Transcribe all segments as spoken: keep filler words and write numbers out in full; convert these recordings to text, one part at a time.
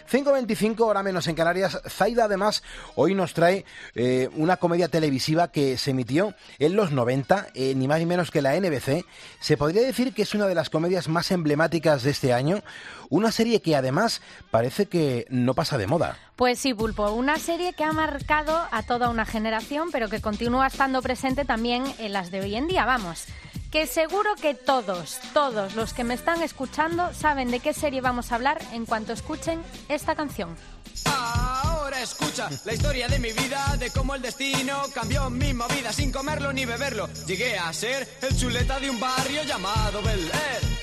cinco veinticinco, hora menos en Canarias. Zaida, además, hoy nos trae eh, una comedia televisiva que se emitió en los noventa, eh, ni más ni menos que la N B C. Se podría decir que es una de las comedias más emblemáticas de este año. Una serie que, además, parece que no pasa de moda. Pues sí, Pulpo, una serie que ha marcado a toda una generación, pero que continúa estando presente también en las de hoy en día, vamos. Que seguro que todos, todos los que me están escuchando saben de qué serie vamos a hablar en cuanto escuchen esta canción. Ahora escucha la historia de mi vida, de cómo el destino cambió mi movida sin comerlo ni beberlo. Llegué a ser el chuleta de un barrio llamado Bel Air.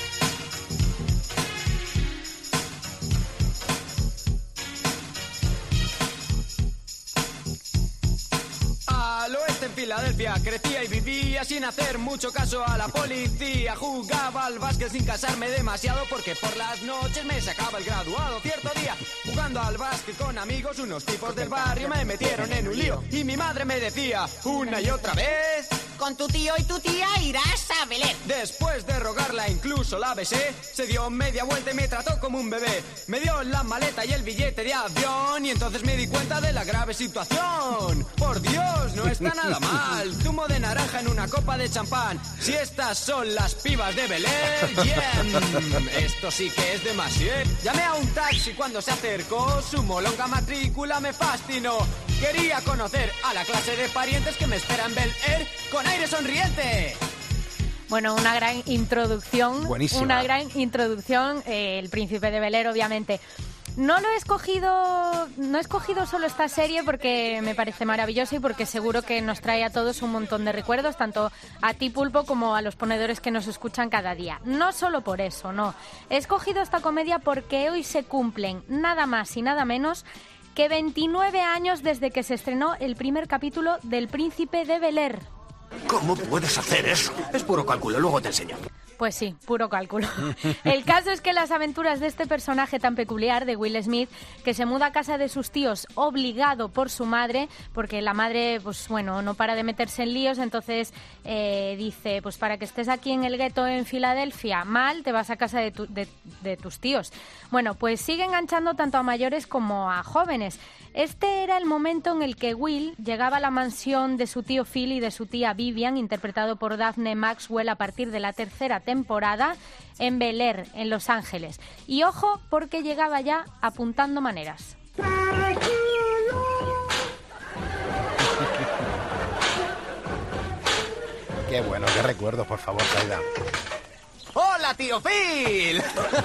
Al oeste en Filadelfia crecía y vivía sin hacer mucho caso a la policía. Jugaba al básquet sin casarme demasiado porque por las noches me sacaba el graduado. Cierto día, jugando al básquet con amigos, unos tipos del barrio me metieron en un lío. Y mi madre me decía una y otra vez: con tu tío y tu tía irás a Bel Air. Después de rogarla incluso la besé, se dio media vuelta y me trató como un bebé. Me dio la maleta y el billete de avión y entonces me di cuenta de la grave situación. Por Dios, no está nada mal, zumo de naranja en una copa de champán. Si estas son las pibas de Bel Air, yeah. Esto sí que es demasiado. Llamé a un taxi cuando se acercó, su molonga matrícula me fascinó. Quería conocer a la clase de parientes que me esperan en Bel Air con aire sonriente. Bueno, una gran introducción. Buenísima. Una gran introducción, eh, el príncipe de Bel Air, obviamente. No lo he escogido, no he escogido solo esta serie porque me parece maravillosa y porque seguro que nos trae a todos un montón de recuerdos, tanto a ti, Pulpo, como a los ponedores que nos escuchan cada día. No solo por eso, no. He escogido esta comedia porque hoy se cumplen nada más y nada menos que veintinueve años desde que se estrenó el primer capítulo del Príncipe de Bel Air. ¿Cómo puedes hacer eso? Es puro cálculo, luego te enseño. Pues sí, puro cálculo. El caso es que las aventuras de este personaje tan peculiar, de Will Smith, que se muda a casa de sus tíos obligado por su madre, porque la madre, pues bueno, no para de meterse en líos, entonces eh, dice, pues para que estés aquí en el gueto en Filadelfia, mal, te vas a casa de, tu, de, de tus tíos. Bueno, pues sigue enganchando tanto a mayores como a jóvenes. Este era el momento en el que Will llegaba a la mansión de su tío Phil y de su tía Vivian, interpretado por Daphne Maxwell a partir de la tercera temporada, en Bel Air, en Los Ángeles. Y ojo, porque llegaba ya apuntando maneras. Qué bueno, qué recuerdos, por favor, Zaida. ¡Hola, tío Phil!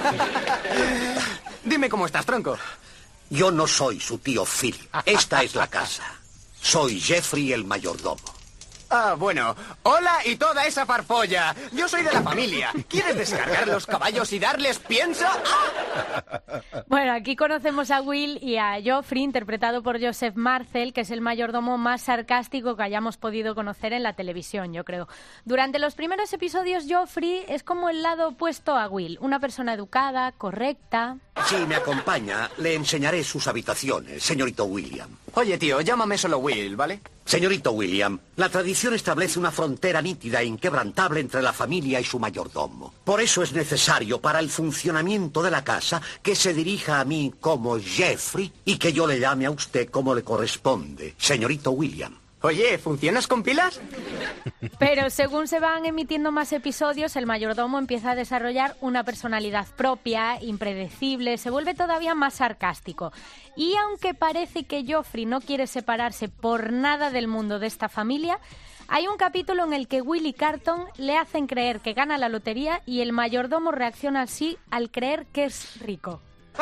Dime cómo estás, tronco. Yo no soy su tío Phil. Esta es la casa. Soy Jeffrey el mayordomo. Ah, bueno. Hola y toda esa farfolla. Yo soy de la familia. ¿Quieres descargar los caballos y darles pienso? ¡Ah! Bueno, aquí conocemos a Will y a Joffrey, interpretado por Joseph Marcel, que es el mayordomo más sarcástico que hayamos podido conocer en la televisión, yo creo. Durante los primeros episodios, Joffrey es como el lado opuesto a Will. Una persona educada, correcta. Si me acompaña, le enseñaré sus habitaciones, señorito William. Oye, tío, llámame solo Will, ¿vale? Señorito William, la tradición establece una frontera nítida e inquebrantable entre la familia y su mayordomo. Por eso es necesario para el funcionamiento de la casa que se dirija a mí como Jeffrey y que yo le llame a usted como le corresponde, señorito William. Oye, ¿funcionas con pilas? Pero según se van emitiendo más episodios, el mayordomo empieza a desarrollar una personalidad propia, impredecible, se vuelve todavía más sarcástico. Y aunque parece que Joffrey no quiere separarse por nada del mundo de esta familia, hay un capítulo en el que Will y Carlton le hacen creer que gana la lotería y el mayordomo reacciona así al creer que es rico.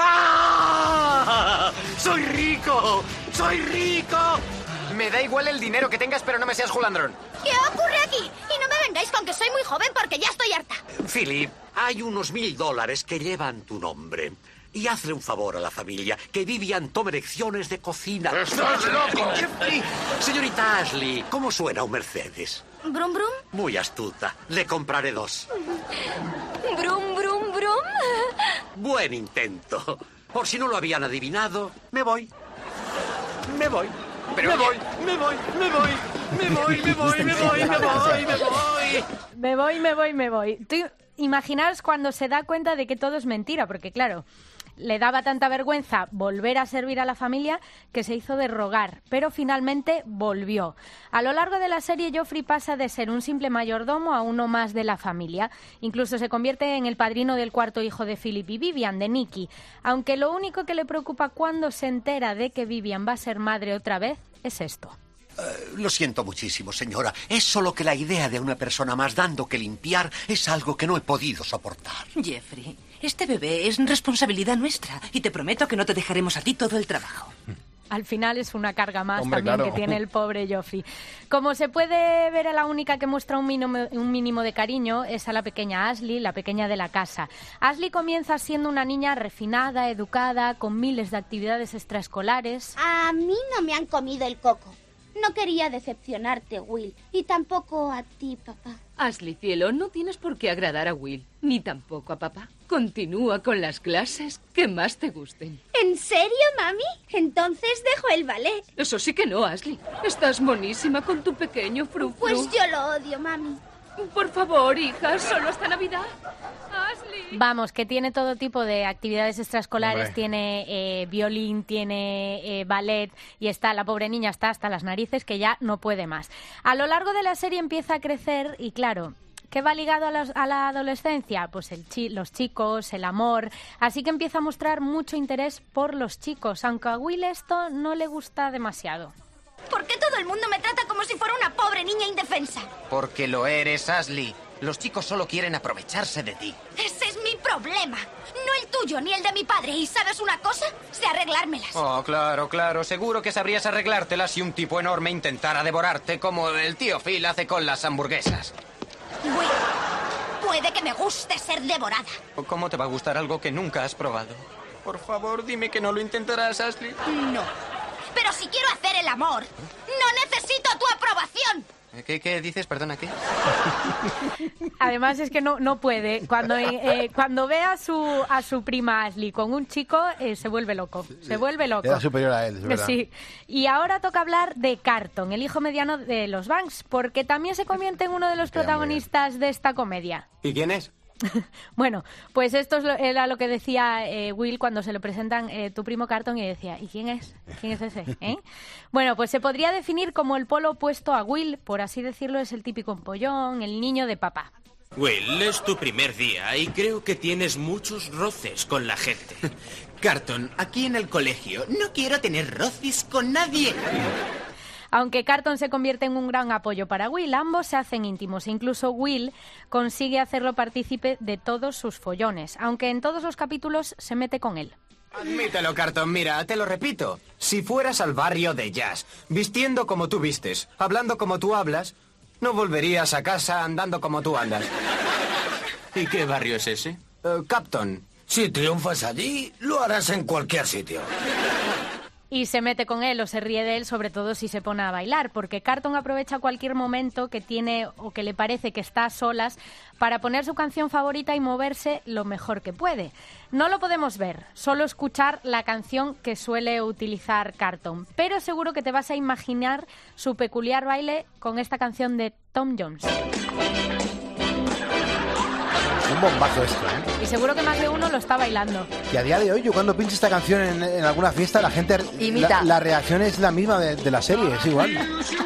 ¡Ah! ¡Soy rico! ¡Soy rico! Me da igual el dinero que tengas, pero no me seas julandrón. ¿Qué ocurre aquí? Y no me vengáis con que soy muy joven porque ya estoy harta. Philip, hay unos mil dólares que llevan tu nombre. Y hazle un favor a la familia, que Vivian tome lecciones de cocina. ¡Estás loco! Jeffrey, señorita Ashley, ¿cómo suena un Mercedes? ¿Brum, brum? Muy astuta. Le compraré dos. ¿Brum, brum, brum? Buen intento. Por si no lo habían adivinado, me voy. Me voy. Pero me, oye... voy, me voy, me voy, me voy, me voy, me voy, me voy, me voy. Me voy, me voy, me voy. Tú, imaginaos cuando se da cuenta de que todo es mentira, porque claro, Le daba tanta vergüenza volver a servir a la familia que se hizo de rogar, pero finalmente volvió. A lo largo de la serie, Joffrey pasa de ser un simple mayordomo a uno más de la familia. Incluso se convierte en el padrino del cuarto hijo de Philip y Vivian, de Nicky. Aunque lo único que le preocupa cuando se entera de que Vivian va a ser madre otra vez es esto. Uh, lo siento muchísimo, señora. Es solo que la idea de una persona más dando que limpiar es algo que no he podido soportar. Jeffrey, este bebé es responsabilidad nuestra y te prometo que no te dejaremos a ti todo el trabajo. Al final es una carga más Hombre, también claro. que tiene el pobre Joffrey. Como se puede ver, a la única que muestra un mínimo, un mínimo de cariño es a la pequeña Ashley, la pequeña de la casa. Ashley comienza siendo una niña refinada, educada, con miles de actividades extraescolares. A mí no me han comido el coco. No quería decepcionarte, Will. Y tampoco a ti, papá. Ashley, cielo, no tienes por qué agradar a Will, ni tampoco a papá. Continúa con las clases que más te gusten. ¿En serio, mami? Entonces dejo el ballet. Eso sí que no, Ashley. Estás monísima con tu pequeño frufru. Pues yo lo odio, mami. Por favor, hija, solo hasta Navidad. Ashley. Vamos, que tiene todo tipo de actividades extraescolares, Hombre. tiene eh, violín, tiene eh, ballet y está, la pobre niña está hasta las narices que ya no puede más. A lo largo de la serie empieza a crecer y claro, ¿qué va ligado a, los, a la adolescencia? Pues el chi- los chicos, el amor, así que empieza a mostrar mucho interés por los chicos, aunque a Will esto no le gusta demasiado. ¿Por qué todo el mundo me trata como si fuera una pobre niña indefensa? Porque lo eres, Ashley. Los chicos solo quieren aprovecharse de ti. Ese es mi problema. No el tuyo ni el de mi padre. ¿Y sabes una cosa? Sé arreglármelas. Oh, claro, claro. Seguro que sabrías arreglártelas si un tipo enorme intentara devorarte como el tío Phil hace con las hamburguesas. Will, puede que me guste ser devorada. ¿Cómo te va a gustar algo que nunca has probado? Por favor, dime que no lo intentarás, Ashley. No. Pero si quiero hacer el amor, no necesito tu aprobación. ¿Qué, qué dices? Perdona, ¿qué? Además es que no, no puede. Cuando, eh, cuando ve a su, a su prima Ashley con un chico, eh, se vuelve loco. Se vuelve loco. Era superior a él, es verdad. Sí. Y ahora toca hablar de Carton, el hijo mediano de los Banks, porque también se convierte en uno de los Queda muy protagonistas de esta comedia. ¿Y quién es? Bueno, pues esto es lo- era lo que decía eh, Will cuando se lo presentan eh, tu primo Carton y decía, ¿y quién es? ¿Quién es ese? ¿Eh? Bueno, pues se podría definir como el polo opuesto a Will, por así decirlo, es el típico empollón, el niño de papá. Will, es tu primer día y creo que tienes muchos roces con la gente. Carton, aquí en el colegio no quiero tener roces con nadie. Aunque Carton se convierte en un gran apoyo para Will, ambos se hacen íntimos e incluso Will consigue hacerlo partícipe de todos sus follones, aunque en todos los capítulos se mete con él. Admítelo, Carton, mira, te lo repito. Si fueras al barrio de Jazz, vistiendo como tú vistes, hablando como tú hablas, no volverías a casa andando como tú andas. ¿Y qué barrio es ese? Uh, Capton. Si triunfas allí, lo harás en cualquier sitio. Y se mete con él o se ríe de él, sobre todo si se pone a bailar, porque Carton aprovecha cualquier momento que tiene o que le parece que está a solas para poner su canción favorita y moverse lo mejor que puede. No lo podemos ver, solo escuchar la canción que suele utilizar Carton, pero seguro que te vas a imaginar su peculiar baile con esta canción de Tom Jones. Un bombazo esto, ¿eh? Y seguro que más de uno lo está bailando. Y a día de hoy, yo cuando pincho esta canción en, en alguna fiesta, la gente... Imita. La, la reacción es la misma de, de la serie, es igual.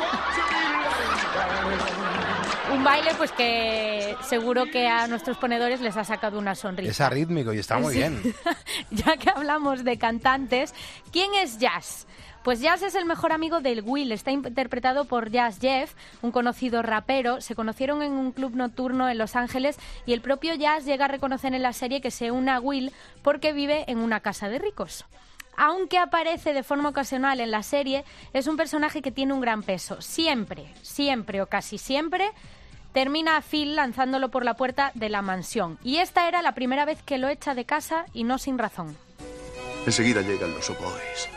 Un baile pues que seguro que a nuestros ponedores les ha sacado una sonrisa. Es arrítmico y está muy Sí. bien. Ya que hablamos de cantantes, ¿quién es Jazz? Pues Jazz es el mejor amigo del Will, está interpretado por Jazz Jeff, un conocido rapero. Se conocieron en un club nocturno en Los Ángeles y el propio Jazz llega a reconocer en la serie que se une a Will porque vive en una casa de ricos. Aunque aparece de forma ocasional en la serie, es un personaje que tiene un gran peso. Siempre, siempre o casi siempre termina a Phil lanzándolo por la puerta de la mansión. Y esta era la primera vez que lo echa de casa y no sin razón. Enseguida llegan los oboes.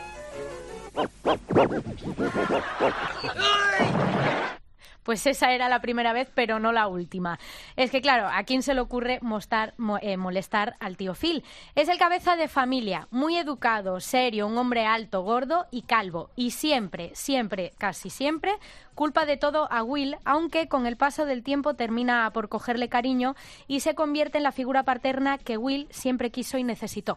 Pues esa era la primera vez, pero no la última. Es que, claro, ¿a quién se le ocurre mostrar, mo, eh, molestar al tío Phil? Es el cabeza de familia, muy educado, serio, un hombre alto, gordo y calvo. Y siempre, siempre, casi siempre, culpa de todo a Will, aunque con el paso del tiempo termina por cogerle cariño y se convierte en la figura paterna que Will siempre quiso y necesitó.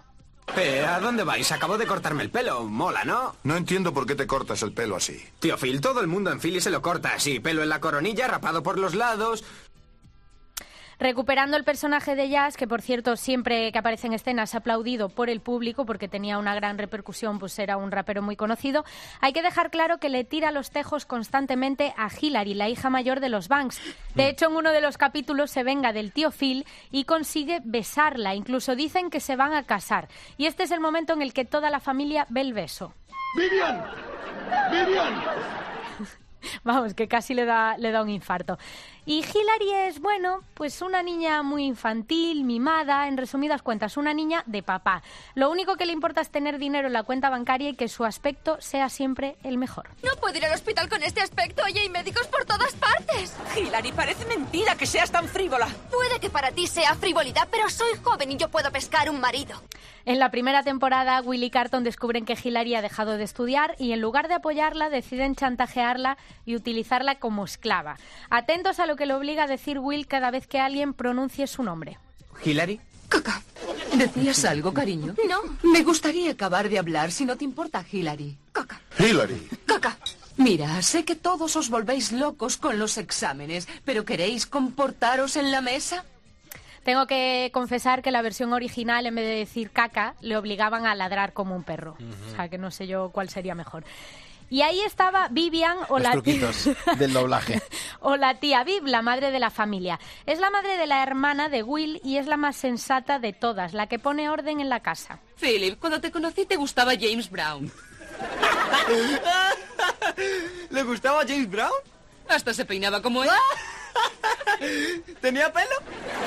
Eh, ¿a dónde vais? Acabo de cortarme el pelo. Mola, ¿no? No entiendo por qué te cortas el pelo así. Tío Phil, todo el mundo en Philly se lo corta así. Pelo en la coronilla, rapado por los lados. Recuperando el personaje de Jazz, que por cierto siempre que aparece en escena es aplaudido por el público porque tenía una gran repercusión, pues era un rapero muy conocido, hay que dejar claro que le tira los tejos constantemente a Hilary, la hija mayor de los Banks. De hecho, en uno de los capítulos se venga del tío Phil y consigue besarla. Incluso dicen que se van a casar. Y este es el momento en el que toda la familia ve el beso. ¡Vivian! ¡Vivian! Vamos, que casi le da, le da un infarto. Y Hilary es, bueno, pues una niña muy infantil, mimada, en resumidas cuentas, una niña de papá. Lo único que le importa es tener dinero en la cuenta bancaria y que su aspecto sea siempre el mejor. No puedo ir al hospital con este aspecto, oye, hay médicos por todas partes. Hilary, parece mentira que seas tan frívola. Puede que para ti sea frivolidad, pero soy joven y yo puedo pescar un marido. En la primera temporada, Will y Carton descubren que Hilary ha dejado de estudiar y en lugar de apoyarla, deciden chantajearla y utilizarla como esclava. Atentos a lo que le obliga a decir Will cada vez que alguien pronuncie su nombre. ¿Hilary? Caca. ¿Decías algo, cariño? No. Me gustaría acabar de hablar, si no te importa, Hilary. Caca. Hilary. Caca. Mira, sé que todos os volvéis locos con los exámenes, pero ¿queréis comportaros en la mesa? Tengo que confesar que la versión original, en vez de decir caca, le obligaban a ladrar como un perro. Uh-huh. O sea, que no sé yo cuál sería mejor. Y ahí estaba Vivian o Los la truquitos tía... del doblaje. o la tía Viv, la madre de la familia. Es la madre de la hermana de Will y es la más sensata de todas, la que pone orden en la casa. Philip, cuando te conocí te gustaba James Brown. ¿Le gustaba James Brown? Hasta se peinaba como él. ¿Tenía pelo?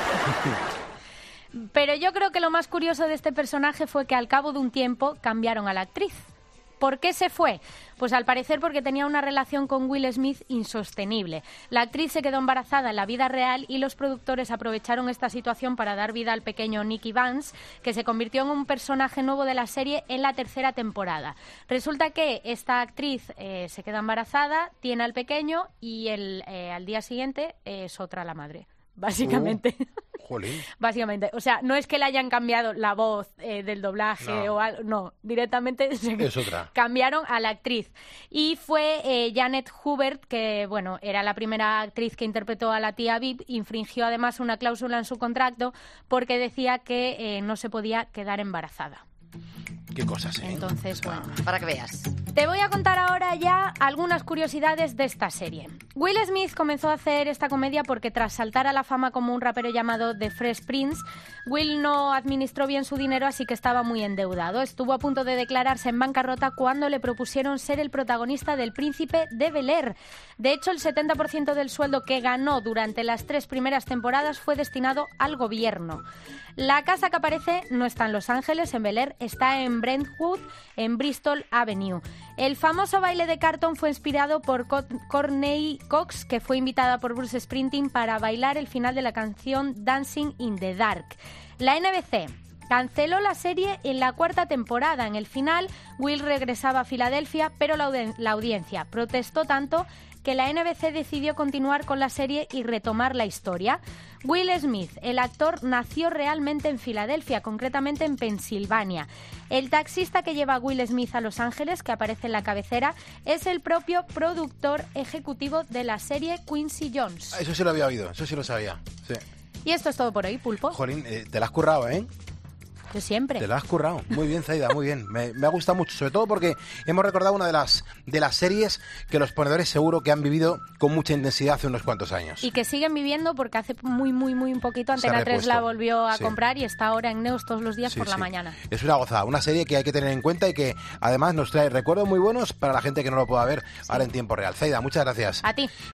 Pero yo creo que lo más curioso de este personaje fue que al cabo de un tiempo cambiaron a la actriz. ¿Por qué se fue? Pues al parecer porque tenía una relación con Will Smith insostenible. La actriz se quedó embarazada en la vida real y los productores aprovecharon esta situación para dar vida al pequeño Nicky Vance, que se convirtió en un personaje nuevo de la serie en la tercera temporada. Resulta que esta actriz eh, se queda embarazada, tiene al pequeño y el, eh, al día siguiente eh, es otra la madre, básicamente. Uh. Jolín. Básicamente, o sea, no es que le hayan cambiado la voz eh, del doblaje no. o algo, no, directamente se es otra. Cambiaron a la actriz. Y fue eh, Janet Hubert, que bueno, era la primera actriz que interpretó a la tía Viv, infringió además una cláusula en su contrato porque decía que eh, no se podía quedar embarazada. Qué cosas, ¿eh? Entonces, bueno, para que veas. Te voy a contar ahora ya algunas curiosidades de esta serie. Will Smith comenzó a hacer esta comedia porque tras saltar a la fama como un rapero llamado The Fresh Prince, Will no administró bien su dinero, así que estaba muy endeudado. Estuvo a punto de declararse en bancarrota cuando le propusieron ser el protagonista del Príncipe de Bel-Air. De hecho, el setenta por ciento del sueldo que ganó durante las tres primeras temporadas fue destinado al gobierno. La casa que aparece no está en Los Ángeles, en Bel-Air, está en Brentwood, en Bristol Avenue. El famoso baile de Carton fue inspirado por Courtney Cox, que fue invitada por Bruce Springsteen para bailar el final de la canción Dancing in the Dark. La N B C canceló la serie en la cuarta temporada. En el final, Will regresaba a Filadelfia, pero la, audi- la audiencia protestó tanto que la N B C decidió continuar con la serie y retomar la historia. Will Smith, el actor, nació realmente en Filadelfia, concretamente en Pensilvania. El taxista que lleva a Will Smith a Los Ángeles, que aparece en la cabecera, es el propio productor ejecutivo de la serie Quincy Jones. Eso sí lo había oído, eso sí lo sabía. Sí. Y esto es todo por hoy, Pulpo. Jolín, eh, te la has currado, ¿eh? Yo siempre. Te lo has currado. Muy bien, Zaida, muy bien. Me, me ha gustado mucho, sobre todo porque hemos recordado una de las de las series que los ponedores seguro que han vivido con mucha intensidad hace unos cuantos años. Y que siguen viviendo porque hace muy, muy, muy un poquito Antena tres la volvió a sí. comprar y está ahora en Neos todos los días sí, por la sí. mañana. Es una gozada, una serie que hay que tener en cuenta y que además nos trae recuerdos muy buenos para la gente que no lo pueda ver sí. ahora en tiempo real. Zaida, muchas gracias. A ti.